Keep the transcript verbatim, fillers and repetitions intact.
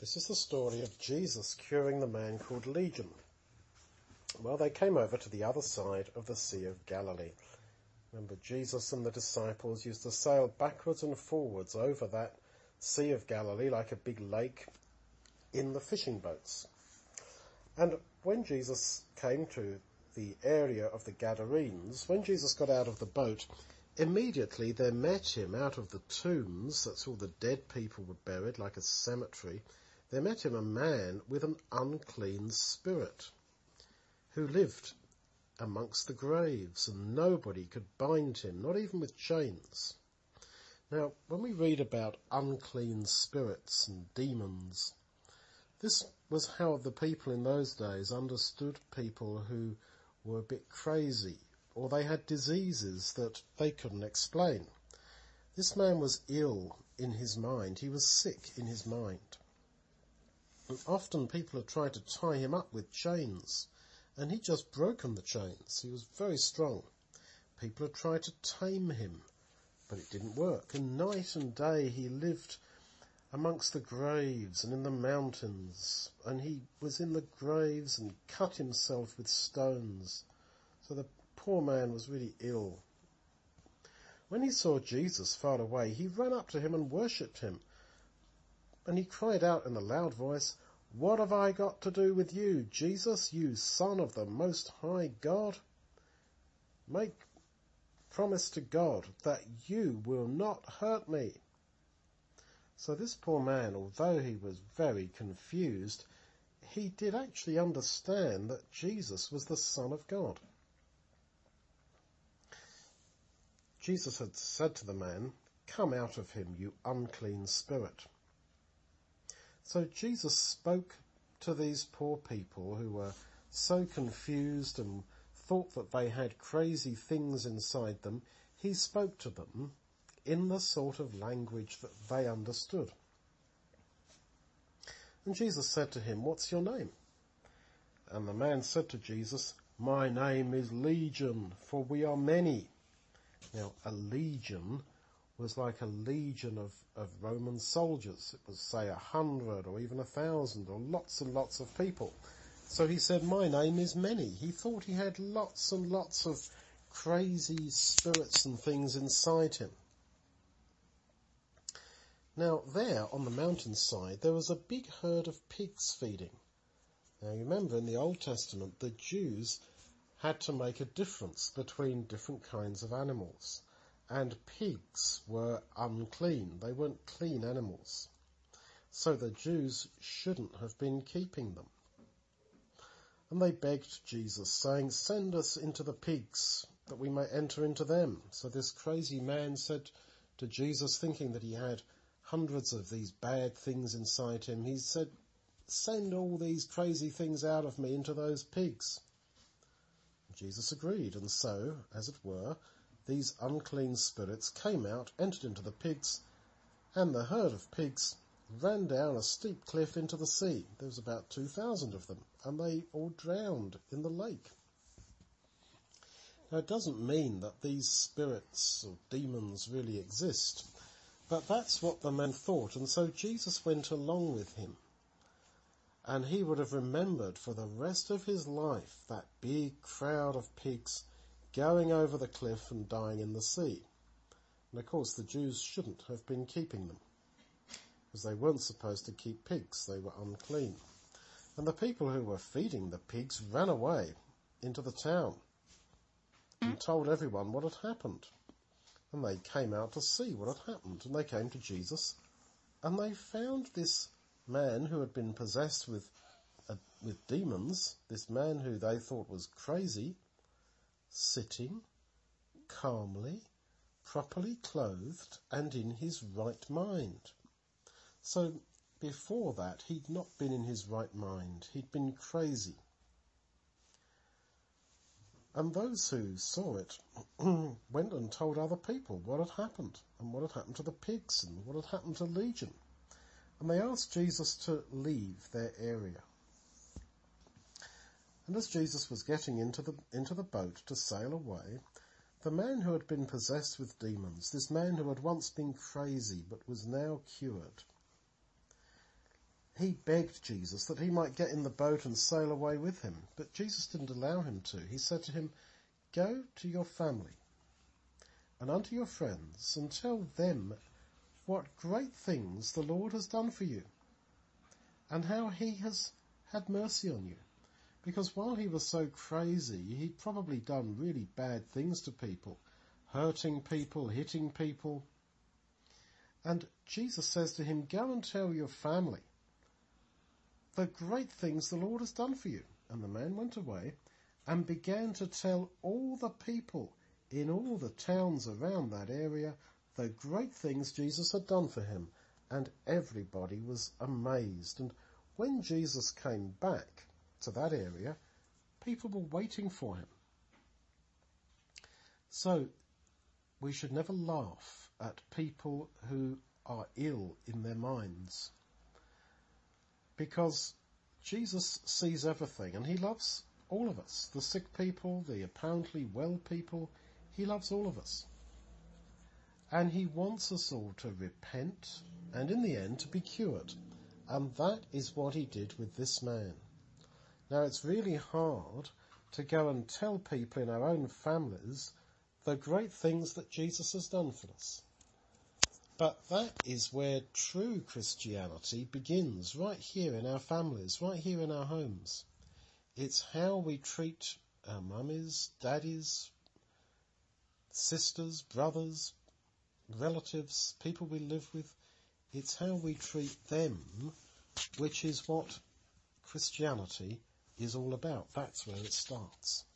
This is the story of Jesus curing the man called Legion. Well, they came over to the other side of the Sea of Galilee. Remember, Jesus and the disciples used to sail backwards and forwards over that Sea of Galilee like a big lake in the fishing boats. And when Jesus came to the area of the Gadarenes, when Jesus got out of the boat, immediately there met him out of the tombs, that's all the dead people were buried like a cemetery, there met him a man with an unclean spirit who lived amongst the graves, and nobody could bind him, not even with chains. Now, when we read about unclean spirits and demons, this was how the people in those days understood people who were a bit crazy, or they had diseases that they couldn't explain. This man was ill in his mind. He was sick in his mind. And often people had tried to tie him up with chains, and he'd just broken the chains. He was very strong. People had tried to tame him, but it didn't work. And night and day he lived amongst the graves and in the mountains, and he was in the graves and cut himself with stones. So the poor man was really ill. When he saw Jesus far away, he ran up to him and worshipped him. And he cried out in a loud voice, "What have I got to do with you, Jesus, you Son of the Most High God? Make promise to God that you will not hurt me." So this poor man, although he was very confused, he did actually understand that Jesus was the Son of God. Jesus had said to the man, "Come out of him, you unclean spirit." So Jesus spoke to these poor people who were so confused and thought that they had crazy things inside them. He spoke to them in the sort of language that they understood. And Jesus said to him, "What's your name?" And the man said to Jesus, "My name is Legion, for we are many." Now, a legion was like a legion of, of Roman soldiers. It was, say, a hundred or even a thousand or lots and lots of people. So he said, "My name is many." He thought he had lots and lots of crazy spirits and things inside him. Now, there on the mountainside, there was a big herd of pigs feeding. Now, you remember in the Old Testament, the Jews had to make a difference between different kinds of animals. And pigs were unclean. They weren't clean animals. So the Jews shouldn't have been keeping them. And they begged Jesus, saying, "Send us into the pigs, that we may enter into them." So this crazy man said to Jesus, thinking that he had hundreds of these bad things inside him, he said, "Send all these crazy things out of me into those pigs." Jesus agreed, and so, as it were, these unclean spirits came out, entered into the pigs, and the herd of pigs ran down a steep cliff into the sea. There was about two thousand of them, and they all drowned in the lake. Now, it doesn't mean that these spirits or demons really exist, but that's what the man thought, and so Jesus went along with him. And he would have remembered for the rest of his life that big crowd of pigs going over the cliff and dying in the sea. And of course the Jews shouldn't have been keeping them, because they weren't supposed to keep pigs. They were unclean. And the people who were feeding the pigs ran away into the town and told everyone what had happened. And they came out to see what had happened. And they came to Jesus, and they found this man who had been possessed with uh, with demons, this man who they thought was crazy, sitting calmly, properly clothed, and in his right mind. So before that, he'd not been in his right mind. He'd been crazy. And those who saw it went and told other people what had happened, and what had happened to the pigs, and what had happened to Legion. And they asked Jesus to leave their area. And as Jesus was getting into the into the boat to sail away, the man who had been possessed with demons, this man who had once been crazy but was now cured, he begged Jesus that he might get in the boat and sail away with him, but Jesus didn't allow him to. He said to him, "Go to your family and unto your friends and tell them what great things the Lord has done for you and how he has had mercy on you." Because while he was so crazy, he'd probably done really bad things to people, hurting people, hitting people. And Jesus says to him, "Go and tell your family the great things the Lord has done for you." And the man went away and began to tell all the people in all the towns around that area the great things Jesus had done for him. And everybody was amazed. And when Jesus came back to that area, people were waiting for him. So we should never laugh at people who are ill in their minds, because Jesus sees everything and he loves all of us, the sick people, the apparently well people. He loves all of us, and he wants us all to repent and in the end to be cured. And that is what he did with this man. Now, it's really hard to go and tell people in our own families the great things that Jesus has done for us. But that is where true Christianity begins, right here in our families, right here in our homes. It's how we treat our mummies, daddies, sisters, brothers, relatives, people we live with. It's how we treat them, which is what Christianity is all about. That's where it starts.